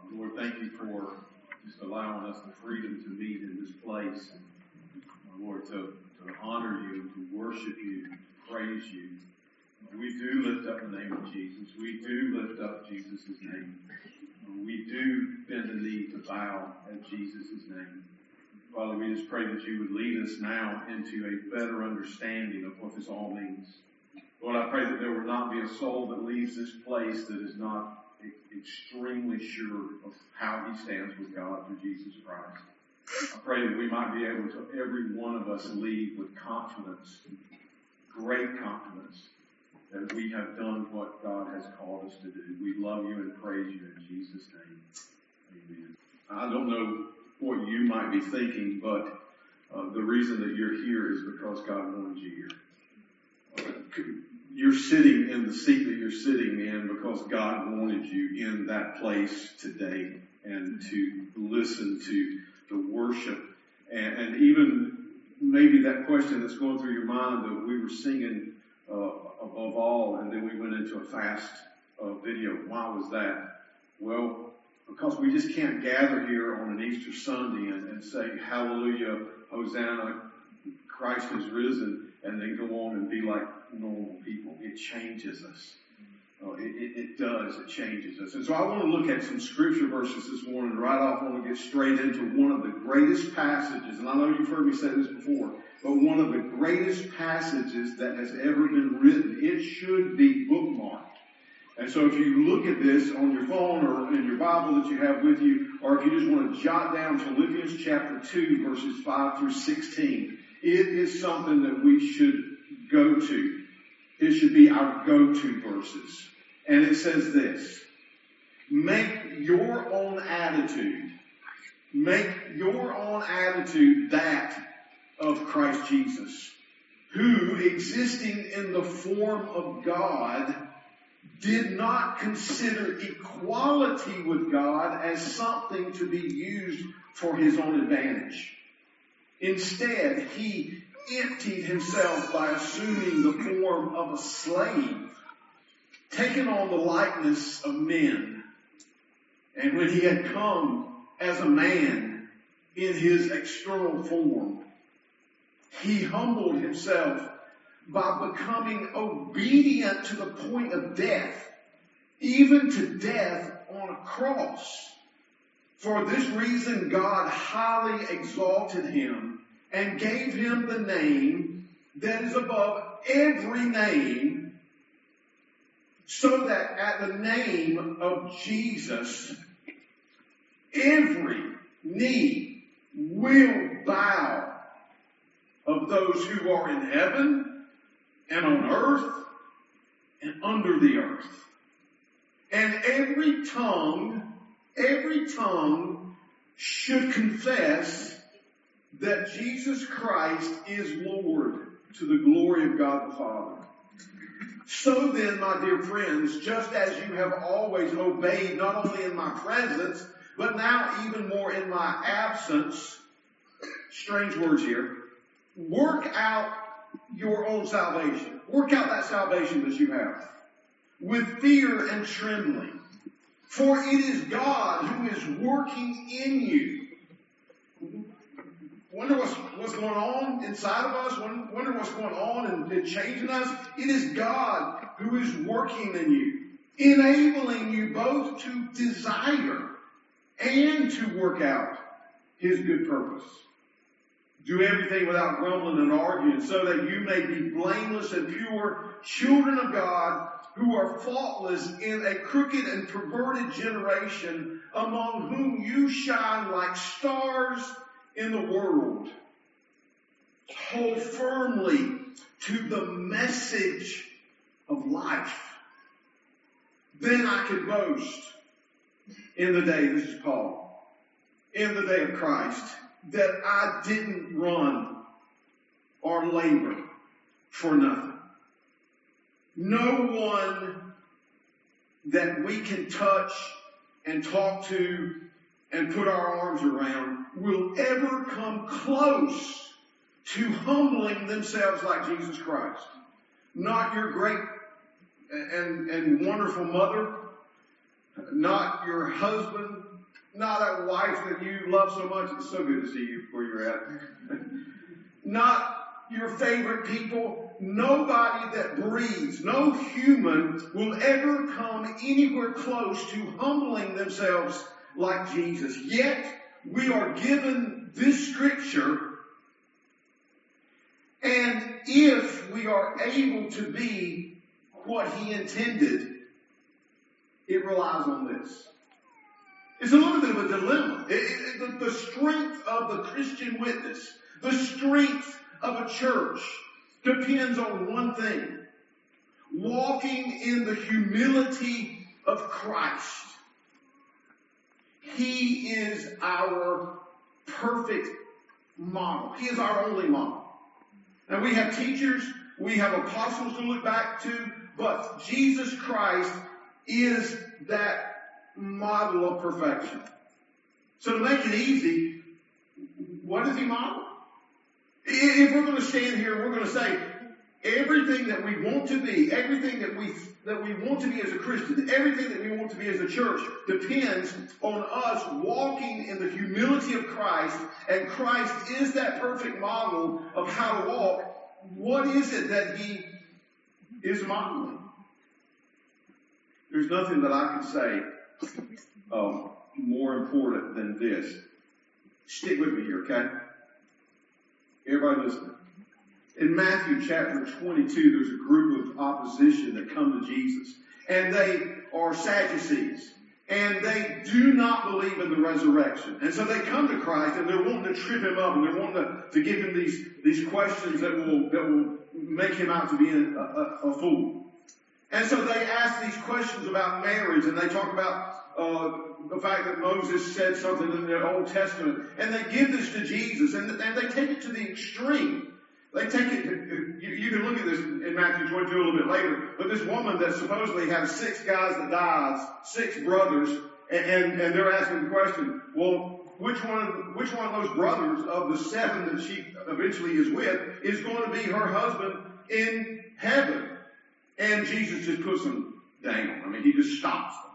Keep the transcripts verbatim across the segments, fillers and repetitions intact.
Lord, thank you for just allowing us the freedom to meet in this place. And, uh, Lord, to, to honor you, to worship you, to praise you. We do lift up the name of Jesus. We do lift up Jesus' name. We do bend the knee to bow at Jesus' name. Father, we just pray that you would lead us now into a better understanding of what this all means. Lord, I pray that there will not be a soul that leaves this place that is not extremely sure of how he stands with God through Jesus Christ. I pray that we might be able to, every one of us, leave with confidence, great confidence, that we have done what God has called us to do. We love you and praise you in Jesus' name. Amen. I don't know what you might be thinking, but uh, the reason that you're here is because God wanted you here. Uh, you're sitting in the seat that you're sitting in because God wanted you in that place today and to listen to the worship. And, and even maybe that question that's going through your mind that we were singing uh, above all, and then we went into a fast uh, video. Why was that? Well, because we just can't gather here on an Easter Sunday and, and say, hallelujah, Hosanna, Christ has risen, and then go on and be like normal people. It changes us. Uh, it, it, it does. It changes us. And so I want to look at some scripture verses this morning. Right off, I want to get straight into one of the greatest passages. And I know you've heard me say this before, but one of the greatest passages that has ever been written. It should be bookmarked. And so if you look at this on your phone or in your Bible that you have with you, or if you just want to jot down Philippians chapter two, verses five through sixteen, it is something that we should go to. It should be our go-to verses. And it says this: make your own attitude, make your own attitude that of Christ Jesus, who, existing in the form of God, did not consider equality with God as something to be used for his own advantage. Instead, he emptied himself by assuming the form of a slave, taking on the likeness of men. And when he had come as a man in his external form, he humbled himself by becoming obedient to the point of death, even to death on a cross. For this reason, God highly exalted him and gave him the name that is above every name, so that at the name of Jesus, every knee will bow, of those who are in heaven and on earth and under the earth. And every tongue, every tongue should confess that Jesus Christ is Lord, to the glory of God the Father. So then, my dear friends, just as you have always obeyed, not only in my presence, but now even more in my absence, strange words here, work out your own salvation. Work out that salvation that you have with fear and trembling. For it is God who is working in you. Wonder what's, what's going on inside of us? Wonder what's going on and, and changing us? It is God who is working in you, enabling you both to desire and to work out his good purpose. Do everything without grumbling and arguing, so that you may be blameless and pure, children of God, who are faultless in a crooked and perverted generation, among whom you shine like stars in the world. Hold firmly to the message of life. Then I could boast in the day, this is Paul, in the day of Christ, that I didn't run or labor for nothing. No one that we can touch and talk to and put our arms around will ever come close to humbling themselves like Jesus Christ. Not your great and, and wonderful mother, not your husband, Not that wife that you love so much. It's so good to see you where you're at. Not your favorite people. Nobody that breathes, no human will ever come anywhere close to humbling themselves like Jesus. Yet, we are given this scripture, and if we are able to be what he intended, it relies on this. It's a little bit of a dilemma. It, it, the, the strength of the Christian witness, the strength of a church, depends on one thing: walking in the humility of Christ. He is our perfect model. He is our only model. Now, we have teachers, we have apostles to look back to, but Jesus Christ is that model of perfection. So to make it easy, what does he model? If we're going to stand here and we're going to say everything that we want to be, everything that we that we want to be as a Christian, everything that we want to be as a church depends on us walking in the humility of Christ, and Christ is that perfect model of how to walk, what is it that he is modeling? There's nothing that I can say um, more important than this. Stick with me here, okay? Everybody listening. In Matthew chapter twenty-two, there's a group of opposition that come to Jesus. And they are Sadducees. And they do not believe in the resurrection. And so they come to Christ and they're wanting to trip him up. And they're wanting to, to give him these, these questions that will, that will make him out to be a, a, a fool. And so they ask these questions about marriage. And they talk about uh, the fact that Moses said something in the Old Testament. And they give this to Jesus. And, and they take it to the extreme. They take it, you, you can look at this in Matthew twenty-two a little bit later, but this woman that supposedly has six guys that dies, six brothers, and, and, and they're asking the question, well, which one, which one of those brothers of the seven that she eventually is with is going to be her husband in heaven? And Jesus just puts them down. I mean, he just stops them.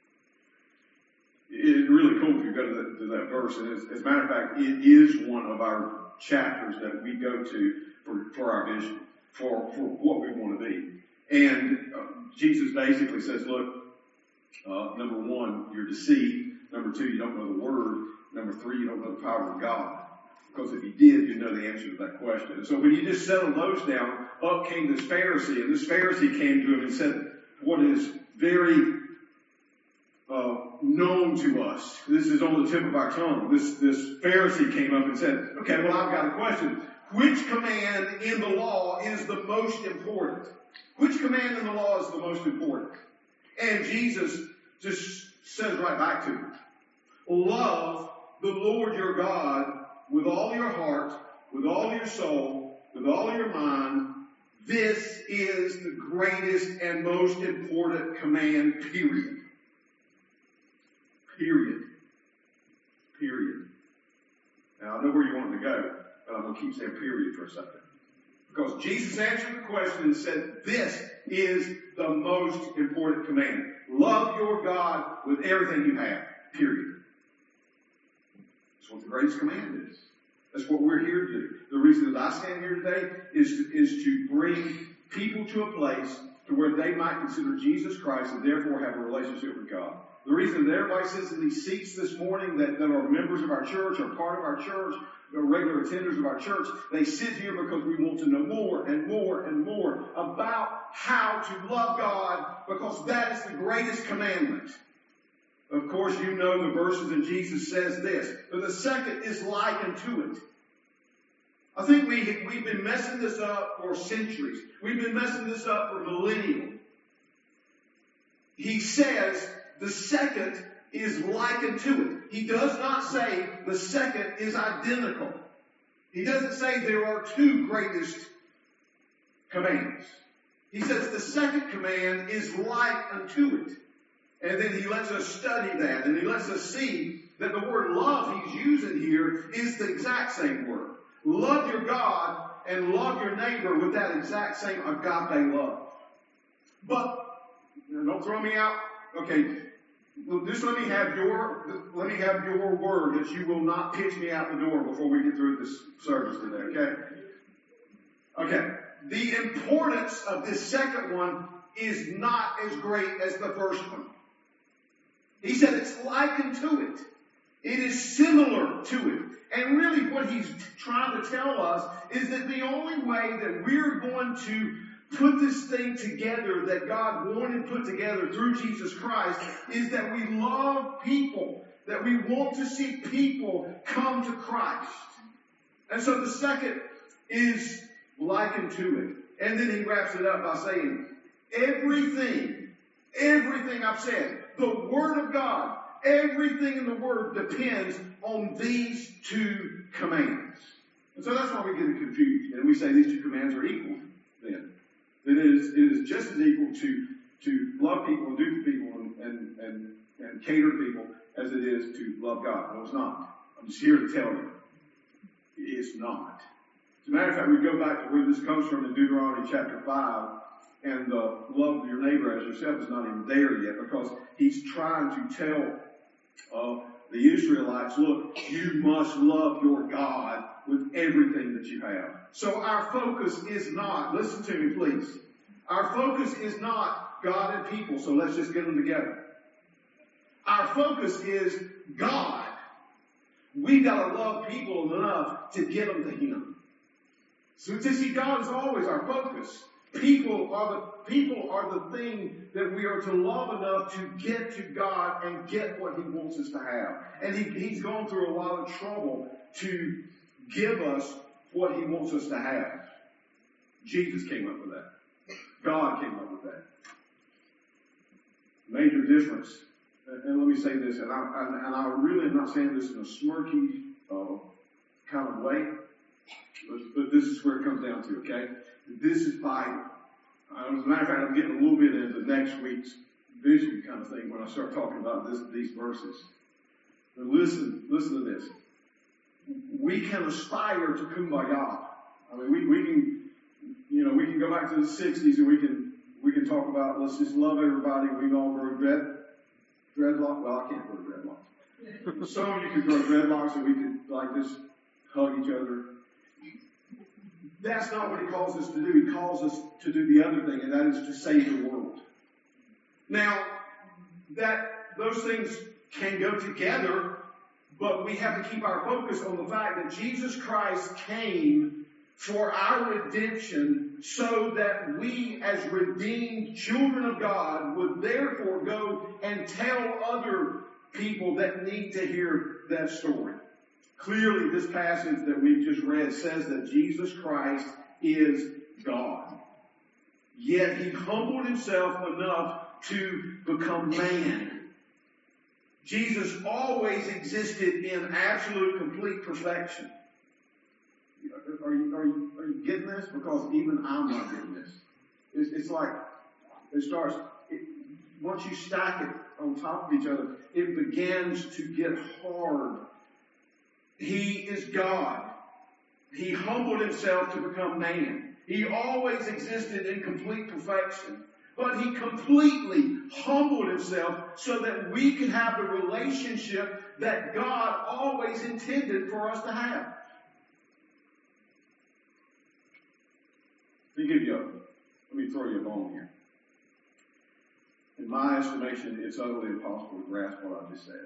It's really cool if you go to that, to that verse. And as, as a matter of fact, it is one of our chapters that we go to for, for our vision, for, for what we want to be. And uh, Jesus basically says, look, uh, number one, you're deceived. Number two, you don't know the word. Number three, you don't know the power of God. Because if you did, you'd know the answer to that question. And so when you just settle those down, up came this Pharisee. And this Pharisee came to him and said what is very uh, known to us. This is on the tip of our tongue. This, this Pharisee came up and said, okay, well, I've got a question. Which command in the law is the most important? Which command in the law is the most important? And Jesus just says right back to him, love the Lord your God with all your heart, with all your soul, with all your mind. This is the greatest and most important command, period. Period. Period. Now, I know where you want to go, but I'm going to keep saying period for a second. Because Jesus answered the question and said, this is the most important command. Love your God with everything you have. Period. That's what the greatest command is. That's what we're here to do. The reason that I stand here today is to, is to bring people to a place to where they might consider Jesus Christ and therefore have a relationship with God. The reason that everybody sits in these seats this morning that, that are members of our church, are part of our church, are regular attenders of our church, they sit here because we want to know more and more and more about how to love God, because that is the greatest commandment. Of course, you know the verses, and Jesus says this, but the second is likened to it. I think we, we've been messing this up for centuries. We've been messing this up for millennia. He says the second is likened to it. He does not say the second is identical. He doesn't say there are two greatest commands. He says the second command is like unto it. And then he lets us study that, and he lets us see that the word love he's using here is the exact same word. Love your God and love your neighbor with that exact same agape love. But, you know, don't throw me out. Okay, Well, just let me have your, let me have your word that you will not pitch me out the door before we get through this service today, okay? Okay. The importance of this second one is not as great as the first one. He said it's likened to it. It is similar to it. And really what he's trying to tell us is that the only way that we're going to put this thing together that God wanted put together through Jesus Christ is that we love people, that we want to see people come to Christ. And so the second is likened to it. And then he wraps it up by saying, everything, everything I've said, the Word of God, everything in the Word depends on these two commands. And so that's why we get confused. And we say these two commands are equal then. That it is, it is just as equal to, to love people and do for people and, and, and, and cater to people as it is to love God. No, it's not. I'm just here to tell you. It's not. As a matter of fact, we go back to where this comes from in Deuteronomy chapter five, and the love of your neighbor as yourself is not even there yet, because he's trying to tell uh, the Israelites, look, you must love your God with everything that you have. So our focus is not, listen to me please, our focus is not God and people, so let's just get them together. Our focus is God. We've got to love people enough to get them to Him. So to see, God is always our focus. People are the people are the thing that we are to love enough to get to God and get what He wants us to have. And he, He's gone through a lot of trouble to give us what He wants us to have. Jesus came up with that. God came up with that. Major difference. And let me say this, and I, and I really am not saying this in a smirky uh, kind of way, but, but this is where it comes down to, okay? This is vital. Uh, as a matter of fact, I'm getting a little bit into next week's vision kind of thing when I start talking about this, these verses. But listen, listen to this. We can aspire to kumbaya. I mean, we, we can, you know, we can go back to the sixties and we can, we can talk about, let's just love everybody. We can all grow dread, dreadlock. Well, I can't grow dreadlocks. Some of you could grow dreadlocks and we could, like, just hug each other. That's not what He calls us to do. He calls us to do the other thing, and that is to save the world. Now, that those things can go together, but we have to keep our focus on the fact that Jesus Christ came for our redemption so that we as redeemed children of God would therefore go and tell other people that need to hear that story. Clearly, this passage that we've just read says that Jesus Christ is God. Yet He humbled Himself enough to become man. Jesus always existed in absolute, complete perfection. Are you, are you, are you getting this? Because even I'm not getting this. It's, it's like, it starts, it, once you stack it on top of each other, it begins to get hard. He is God. He humbled Himself to become man. He always existed in complete perfection. But He completely humbled Himself so that we could have the relationship that God always intended for us to have. Let me give you a, let me throw you a bone here. In my estimation, it's utterly impossible to grasp what I just said.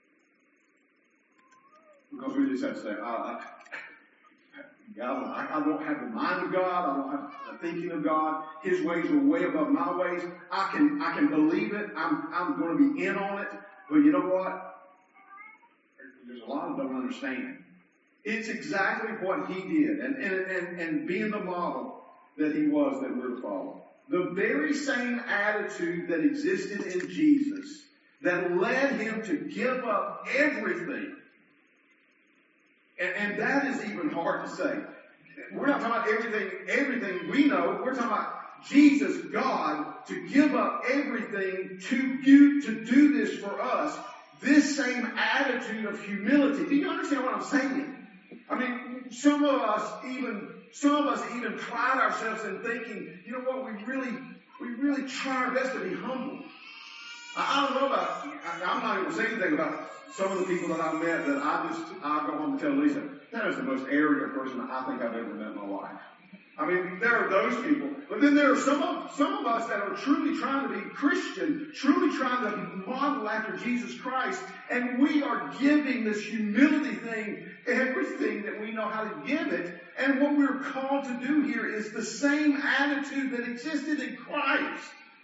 Because we just have to say, I, I, God, I, I don't have the mind of God. I don't have the thinking of God. His ways are way above my ways. I can, I can believe it. I'm, I'm going to be in on it. But you know what? There's a lot of don't understand. It's exactly what He did. And, and, and, and being the model that He was that we're to follow. The very same attitude that existed in Jesus that led Him to give up everything. And, and that is even hard to say. We're not talking about everything, everything we know. We're talking about Jesus, God, to give up everything to do, to do this for us. This same attitude of humility. Do you understand what I'm saying? I mean, some of us even, some of us even pride ourselves in thinking, you know what, we really, we really try our best to be humble. I don't know about, I, I'm not even going to say anything about some of the people that I've met that I just, I go home and tell Lisa, that is the most arrogant person I think I've ever met in my life. I mean, there are those people. But then there are some of, some of us that are truly trying to be Christian, truly trying to model after Jesus Christ, and we are giving this humility thing everything that we know how to give it. And what we're called to do here is the same attitude that existed in Christ.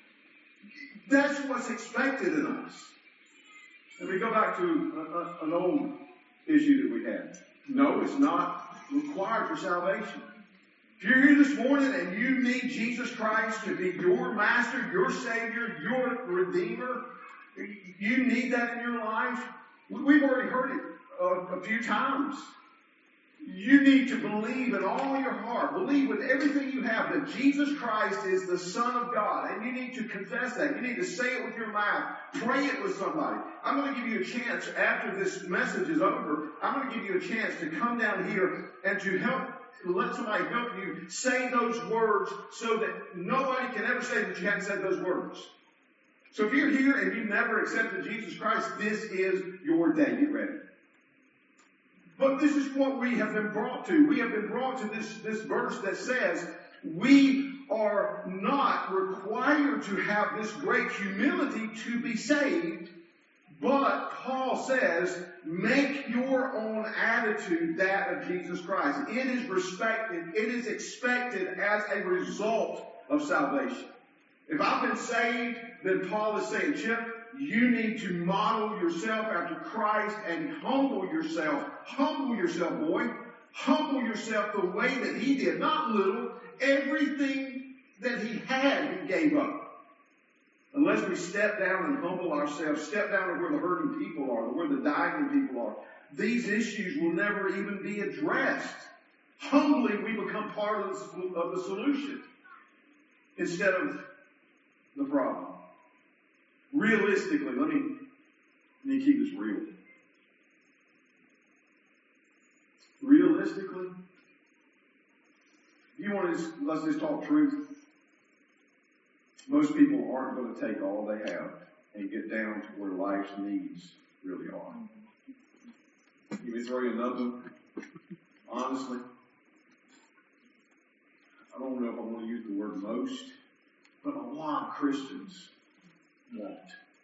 That's what's expected in us. And we go back to a, a, an old issue that we had. No, it's not required for salvation. If you're here this morning and you need Jesus Christ to be your master, your savior, your redeemer, you need that in your life. We've already heard it a, a few times. You need to believe in all your heart, believe with everything you have that Jesus Christ is the Son of God. And you need to confess that. You need to say it with your mouth. Pray it with somebody. I'm going to give you a chance after this message is over. I'm going to give you a chance to come down here and to help, let somebody help you say those words so that nobody can ever say that you haven't said those words. So if you're here and you've never accepted Jesus Christ, this is your day. Get ready. But this is what we have been brought to. We have been brought to this, this verse that says we are not required to have this great humility to be saved. But Paul says, make your own attitude that of Jesus Christ. It is respected, it is expected as a result of salvation. If I've been saved, then Paul is saying, Chip, you need to model yourself after Christ and humble yourself. Humble yourself, boy. Humble yourself the way that he did. Not little. Everything that he had, he gave up. Unless we step down and humble ourselves, step down to where the hurting people are, where the dying people are, these issues will never even be addressed. Humbly, we become part of the, of the solution instead of the problem. Realistically, let me, let me keep this real. Realistically, if you want to just, let's just talk truth. Most people aren't going to take all they have and get down to where life's needs really are. Let me throw you another. Honestly, I don't know if I want to use the word most, but a lot of Christians won't.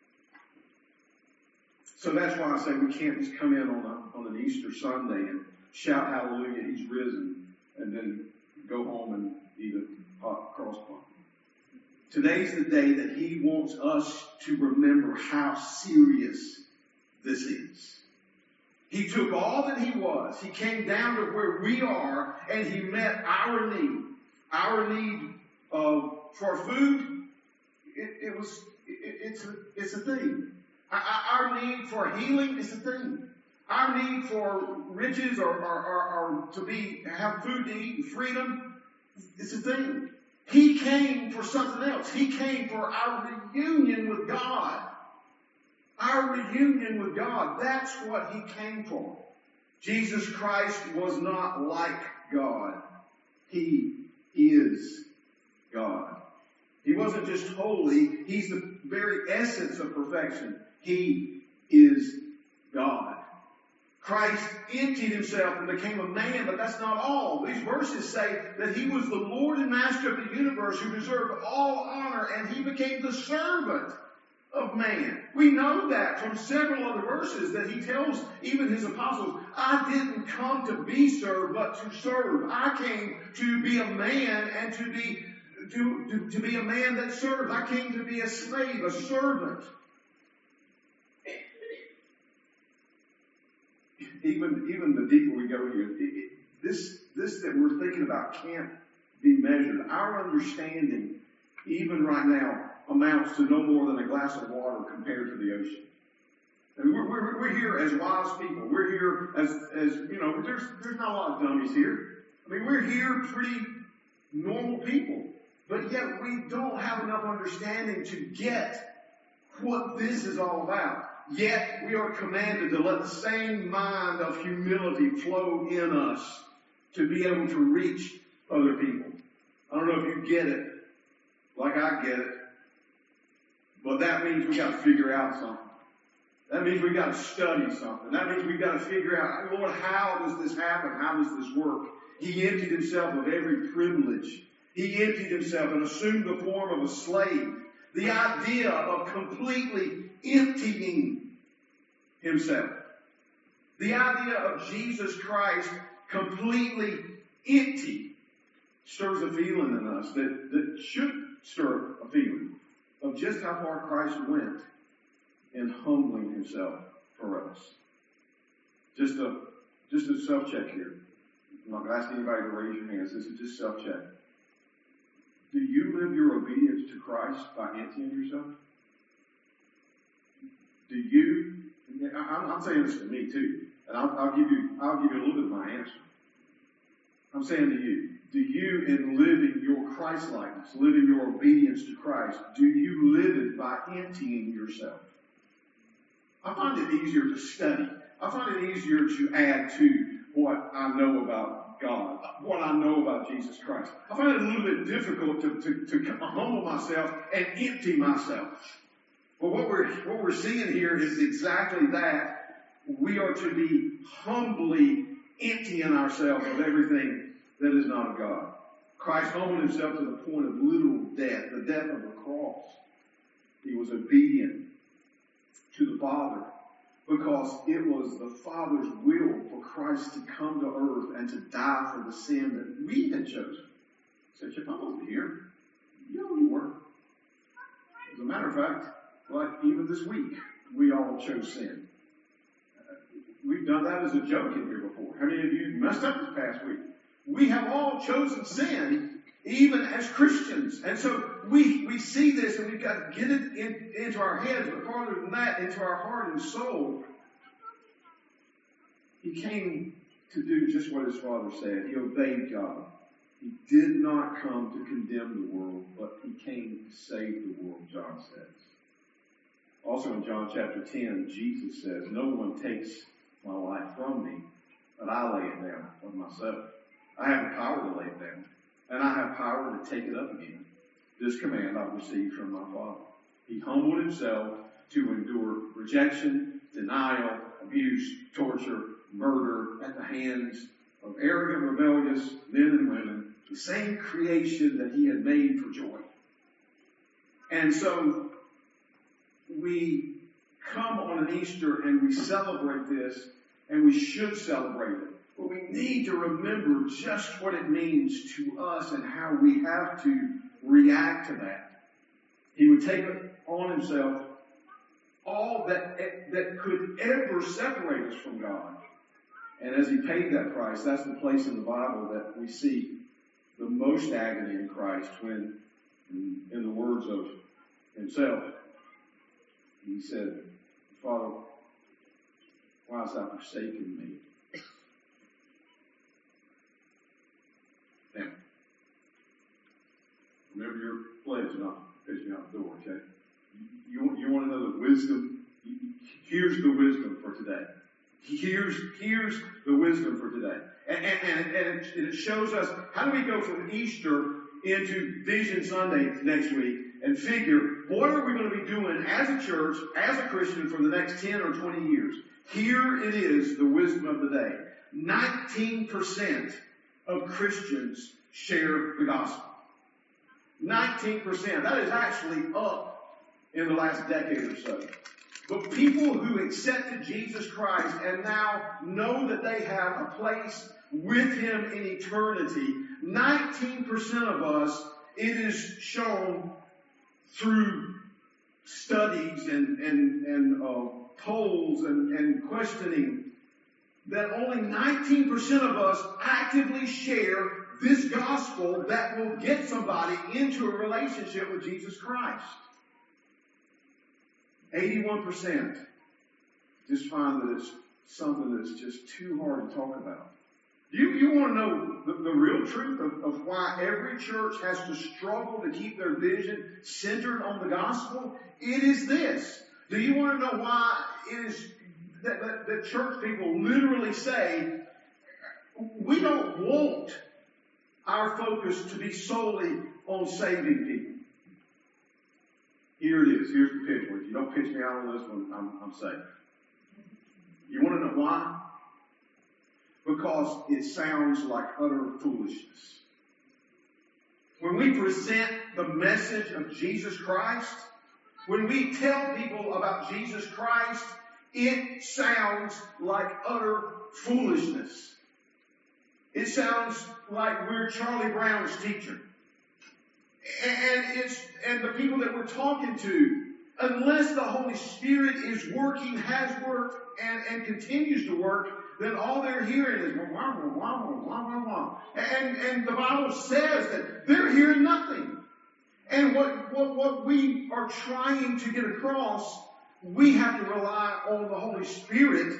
So that's why I say we can't just come in on, a, on an Easter Sunday and shout hallelujah, he's risen, and then go home and eat a hot cross bun. Today's the day that he wants us to remember how serious this is. He took all that he was. He came down to where we are, and he met our need. Our need of, for food, it, it was, it, it's, a, it's a thing. Our need for healing is a thing. Our need for riches or, or, or, or to be, have food to eat and freedom, it's a thing. He came for something else. He came for our reunion with God. Our reunion with God. That's what he came for. Jesus Christ was not like God. He is God. He wasn't just holy. He's the very essence of perfection. He is God. Christ emptied himself and became a man, but that's not all. These verses say that he was the Lord and Master of the universe who deserved all honor, and he became the servant of man. We know that from several other verses that he tells even his apostles, I didn't come to be served, but to serve. I came to be a man and to be to, to, to be a man that serves. I came to be a slave, a servant. Even, even the deeper we go here, it, it, this, this that we're thinking about can't be measured. Our understanding, even right now, amounts to no more than a glass of water compared to the ocean. I mean, we're, we're, we're here as wise people. We're here as, as, you know, there's, there's not a lot of dummies here. I mean, we're here pretty normal people. But yet we don't have enough understanding to get what this is all about. Yet we are commanded to let the same mind of humility flow in us to be able to reach other people. I don't know if you get it like I get it. But that means we got to figure out something. That means we got to study something. That means we got to figure out, Lord, how does this happen? How does this work? He emptied himself of every privilege. He emptied himself and assumed the form of a slave. The idea of completely emptying himself. The idea of Jesus Christ completely empty stirs a feeling in us that, that should stir a feeling of just how far Christ went in humbling himself for us. Just a, just a self-check here. I'm not going to ask anybody to raise your hands. This is just self-check. Do you live your obedience to Christ by emptying yourself? Do you? I'm, I'm saying this to me too, and I'll, I'll give you, I'll give you a little bit of my answer. I'm saying to you, do you, in living your Christ-likeness, living your obedience to Christ, do you live it by emptying yourself? I find it easier to study. I find it easier to add to what I know about God, what I know about Jesus Christ. I find it a little bit difficult to, to, to humble myself and empty myself. But what we're, what we're seeing here is exactly that. We are to be humbly emptying ourselves of everything that is not of God. Christ humbled himself to the point of literal death, the death of the cross. He was obedient to the Father because it was the Father's will for Christ to come to earth and to die for the sin that we had chosen. He said, I wasn't here. You know you weren't. As a matter of fact, like even this week, we all chose sin. We've done that as a joke in here before. How many of you messed up this past week? We have all chosen sin, even as Christians. And so we, we see this and we've got to get it in, into our heads, but farther than that, into our heart and soul. He came to do just what his Father said. He obeyed God. He did not come to condemn the world, but he came to save the world, John says. Also in John chapter ten, Jesus says, no one takes my life from me, but I lay it down of myself. I have the power to lay it down, and I have power to take it up again. This command I've received from my Father. He humbled himself to endure rejection, denial, abuse, torture, murder at the hands of arrogant, rebellious men and women, the same creation that he had made for joy. And so we come on an Easter and we celebrate this, and we should celebrate it. But we need to remember just what it means to us and how we have to react to that. He would take on himself all that, that could ever separate us from God. And as he paid that price, that's the place in the Bible that we see the most agony in Christ when, in, in the words of himself, he said, Father, why hast thou forsaken me? Now, remember your pledge not to pitch me out the door, okay? You, you want to know the wisdom? Here's the wisdom for today. Here's, here's the wisdom for today. And, and, and, and, it, and it shows us how do we go from Easter into Vision Sunday next week and figure what are we going to be doing as a church, as a Christian for the next ten or twenty years. Here it is, the wisdom of the day. nineteen percent of Christians share the gospel. nineteen percent. That is actually up in the last decade or so. But people who accepted Jesus Christ and now know that they have a place with him in eternity, nineteen percent of us, it is shown through studies and, and, and uh, polls and, and questioning that only nineteen percent of us actively share this gospel that will get somebody into a relationship with Jesus Christ. eighty-one percent just find that it's something that's just too hard to talk about. You, you want to know the, the real truth of, of why every church has to struggle to keep their vision centered on the gospel? It is this. Do you want to know why it is that, that, that church people literally say, we don't want our focus to be solely on saving people? here it is. Here's the pitch. If you don't pitch me out on this one, I'm, I'm safe. You want to know why? Because it sounds like utter foolishness. When we present the message of Jesus Christ, when we tell people about Jesus Christ, it sounds like utter foolishness. It sounds like we're Charlie Brown's teacher. And it's, and the people that we're talking to, unless the Holy Spirit is working, has worked, and, and continues to work, then all they're hearing is wah, wah, wah, wah, wah, wah, wah. And, and the Bible says that they're hearing nothing. And what, what, what we are trying to get across, we have to rely on the Holy Spirit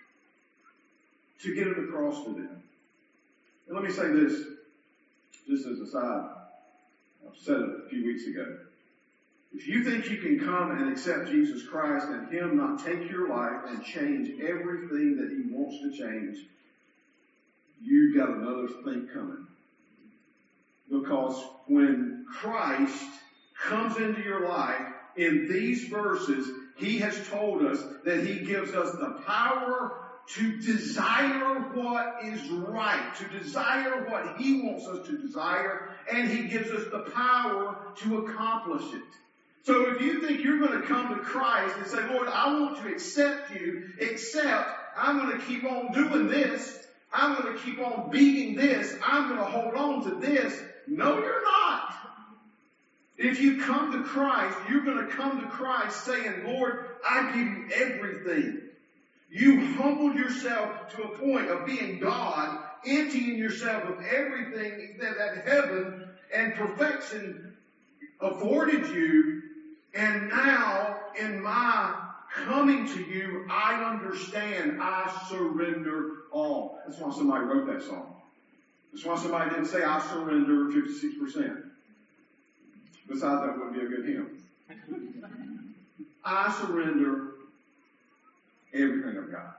to get it across to them. And let me say this, just as a side. I've said it a few weeks ago. If you think you can come and accept Jesus Christ and Him not take your life and change everything that He wants to change, you've got another thing coming. Because when Christ comes into your life, in these verses, He has told us that He gives us the power to desire what is right, to desire what He wants us to desire, and He gives us the power to accomplish it. So if you think you're going to come to Christ and say, Lord, I want to accept you, except I'm going to keep on doing this, I'm going to keep on beating this, I'm going to hold on to this. No, you're not. If you come to Christ, you're going to come to Christ saying, Lord, I give you everything. You humbled yourself to a point of being God, emptying yourself of everything that, that heaven and perfection afforded you. And now, in my coming to you, I understand, I surrender all. That's why somebody wrote that song. That's why somebody didn't say, I surrender fifty-six percent. Besides, that wouldn't be a good hymn. I surrender everything I've got.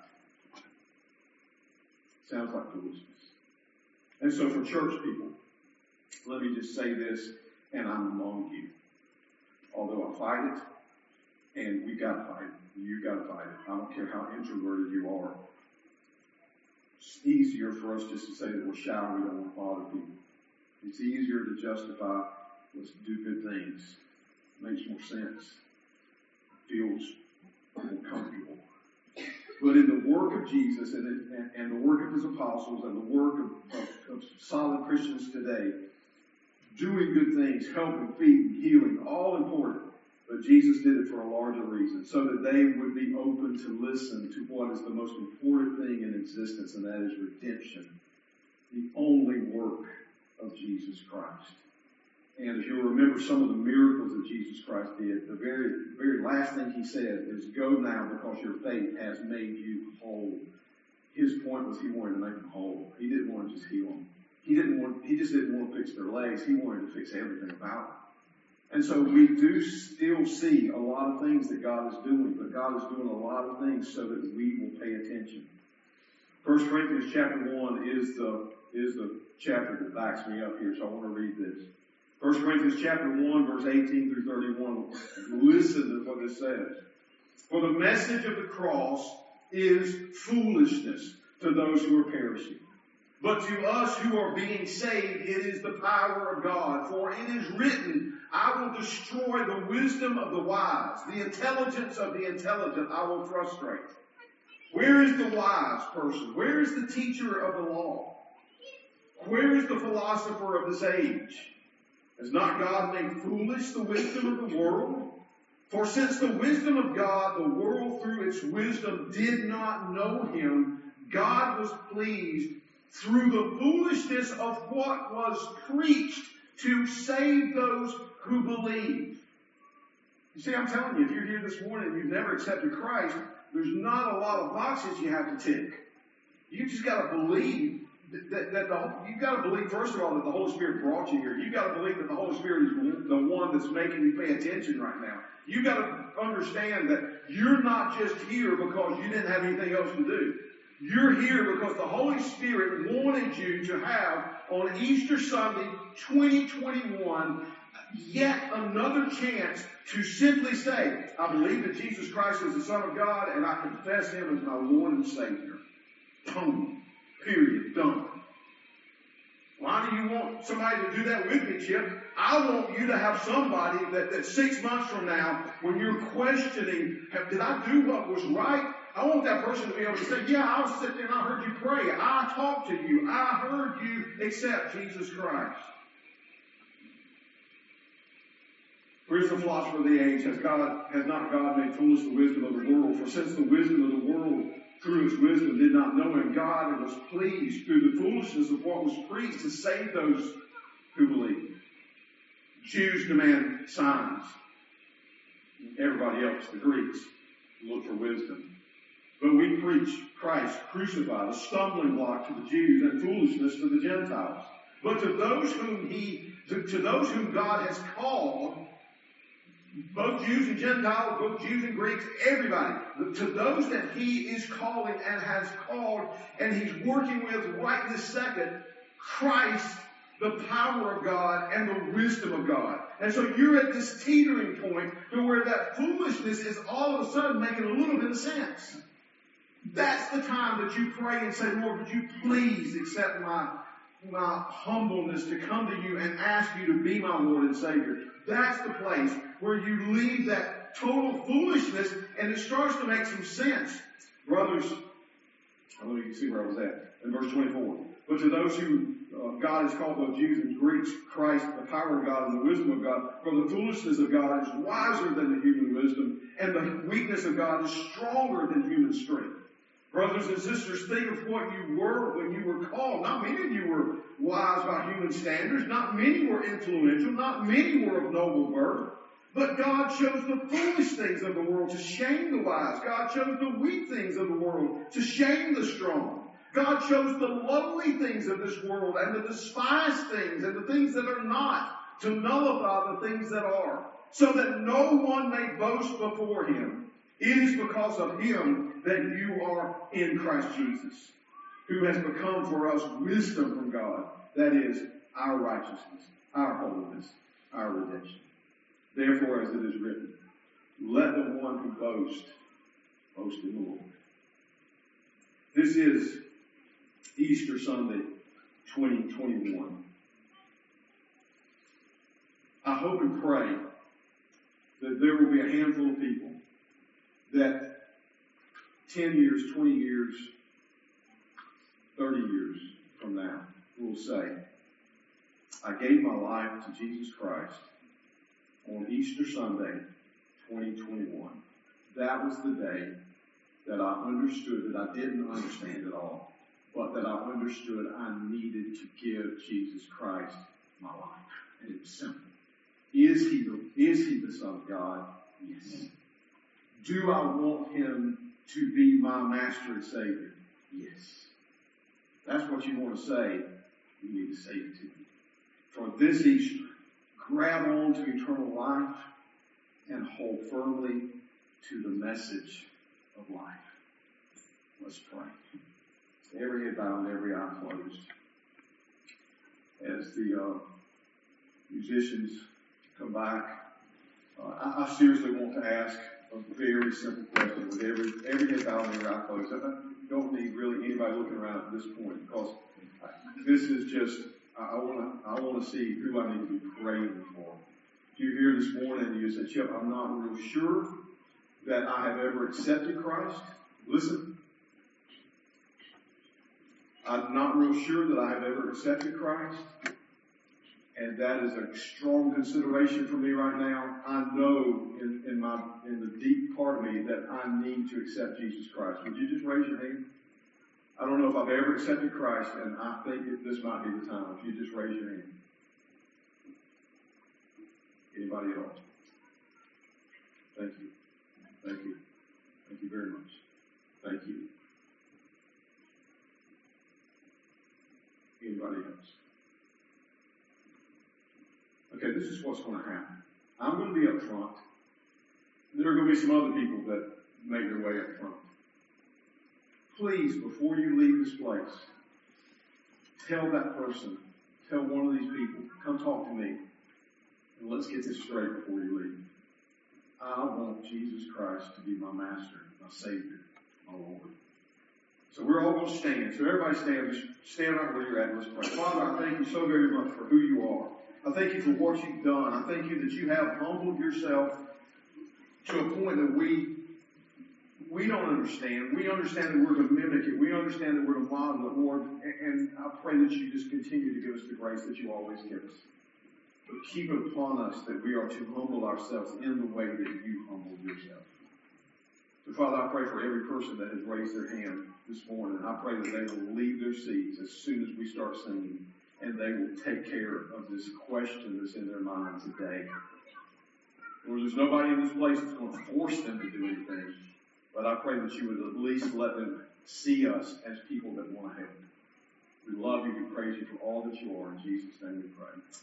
Sounds like foolishness. And so for church people, let me just say this, and I'm among you. Although I fight it, and we gotta fight it. You gotta fight it. I don't care how introverted you are. It's easier for us just to say that we're shy and we don't want to bother people. It's easier to justify, let's do good things. It makes more sense. It feels more comfortable. But in the work of Jesus and, and, and the work of His apostles and the work of, of, of solid Christians today, doing good things, helping, feeding, healing, all important. But Jesus did it for a larger reason, so that they would be open to listen to what is the most important thing in existence, and that is redemption. The only work of Jesus Christ. And if you'll remember some of the miracles that Jesus Christ did, the very, very last thing He said is, go now because your faith has made you whole. His point was He wanted to make them whole. He didn't want to just heal them. He didn't want, He just didn't want to fix their legs. He wanted to fix everything about them. And so we do still see a lot of things that God is doing, but God is doing a lot of things so that we will pay attention. First Corinthians chapter one is the, is the chapter that backs me up here, so I want to read this. First Corinthians chapter one, verse eighteen through thirty-one. Listen to what it says. For the message of the cross is foolishness to those who are perishing. But to us who are being saved, it is the power of God. For it is written, I will destroy the wisdom of the wise. The intelligence of the intelligent I will frustrate. Where is the wise person? Where is the teacher of the law? Where is the philosopher of this age? Has not God made foolish the wisdom of the world? For since the wisdom of God, the world through its wisdom did not know Him, God was pleased through the foolishness of what was preached to save those who believe. You see, I'm telling you, if you're here this morning and you've never accepted Christ, there's not a lot of boxes you have to tick. You just got to believe that, that, that the, you've got to believe, first of all, that the Holy Spirit brought you here. You've got to believe that the Holy Spirit is the one that's making you pay attention right now. You've got to understand that you're not just here because you didn't have anything else to do. You're here because the Holy Spirit wanted you to have, on Easter Sunday twenty twenty-one, yet another chance to simply say, I believe that Jesus Christ is the Son of God, and I confess Him as my Lord and Savior. Boom. Period. Done. Why do you want somebody to do that with me, Chip? I want you to have somebody that, that six months from now, when you're questioning, did I do what was right? I want that person to be able to say, yeah, I was sitting there and I heard you pray. I talked to you. I heard you accept Jesus Christ. Here's the philosopher of the age. Has God, has not God made foolish the wisdom of the world? For since the wisdom of the world through its wisdom did not know Him, God was pleased through the foolishness of what was preached to save those who believe. Jews demand signs. Everybody else, the Greeks, look for wisdom. But we preach Christ crucified, a stumbling block to the Jews and foolishness to the Gentiles. But to those whom He, to, to those whom God has called, both Jews and Gentiles, both Jews and Greeks, everybody, to those that He is calling and has called, and He's working with right this second, Christ, the power of God and the wisdom of God. And so you're at this teetering point to where that foolishness is all of a sudden making a little bit of sense. That's the time that you pray and say, Lord, would you please accept my, my humbleness to come to you and ask you to be my Lord and Savior. That's the place where you leave that total foolishness and it starts to make some sense. Brothers, I don't know if you can see where I was at. In verse twenty-four. But to those who uh, God has called both Jews and Greeks, Christ, the power of God and the wisdom of God, for the foolishness of God is wiser than the human wisdom, and the weakness of God is stronger than human strength. Brothers and sisters, think of what you were when you were called. Not many of you were wise by human standards. Not many were influential. Not many were of noble birth. But God chose the foolish things of the world to shame the wise. God chose the weak things of the world to shame the strong. God chose the lowly things of this world and the despised things and the things that are not to nullify the things that are, so that no one may boast before Him. It is because of Him that you are in Christ Jesus, who has become for us wisdom from God. That is, our righteousness, our holiness, our redemption. Therefore, as it is written, let the one who boasts, boast in the Lord. This is Easter Sunday, twenty twenty-one. I hope and pray that there will be a handful of people that ten years, twenty years, thirty years from now will say, I gave my life to Jesus Christ on Easter Sunday, twenty twenty-one. That was the day that I understood that I didn't understand at all, but that I understood I needed to give Jesus Christ my life. And it was simple. Is he the, is he the Son of God? Yes. Do I want Him to be my Master and Savior? Yes. That's what you want to say. You need to say it to me. For this Easter, grab on to eternal life and hold firmly to the message of life. Let's pray. Every head bowed and every eye closed. As the uh, musicians come back, uh, I, I seriously want to ask a very simple question with every every head bowed and every eye closed. I don't need really anybody looking around at this point, because this is just, I want to I want to see who I need to be praying for. If you're here this morning and you said, Chip, I'm not real sure that I have ever accepted Christ. Listen. I'm not real sure that I have ever accepted Christ. And that is a strong consideration for me right now. I know in, in my in the deep part of me that I need to accept Jesus Christ. Would you just raise your hand? I don't know if I've ever accepted Christ, and I think that this might be the time. If you just raise your hand. Anybody else? Thank you. Thank you. Thank you very much. Thank you. Anybody else? Okay, this is what's going to happen. I'm going to be up front. There are going to be some other people that make their way up front. Please, before you leave this place, tell that person, tell one of these people, come talk to me. And let's get this straight before you leave. I want Jesus Christ to be my master, my Savior, my Lord. So we're all going to stand. So everybody stand. Just stand right where you're at and let's pray. Father, I thank you so very much for who you are. I thank you for what you've done. I thank you that you have humbled yourself to a point that we we don't understand. We understand that we're to mimic it. We understand that we're to model it, Lord. And I pray that you just continue to give us the grace that you always give us. But keep it upon us that we are to humble ourselves in the way that you humbled yourself. So, Father, I pray for every person that has raised their hand this morning. I pray that they will leave their seats as soon as we start singing, and they will take care of this question that's in their mind today. Lord, there's nobody in this place that's going to force them to do anything, but I pray that you would at least let them see us as people that want to help. We love you. We praise you for all that you are. In Jesus' name we pray.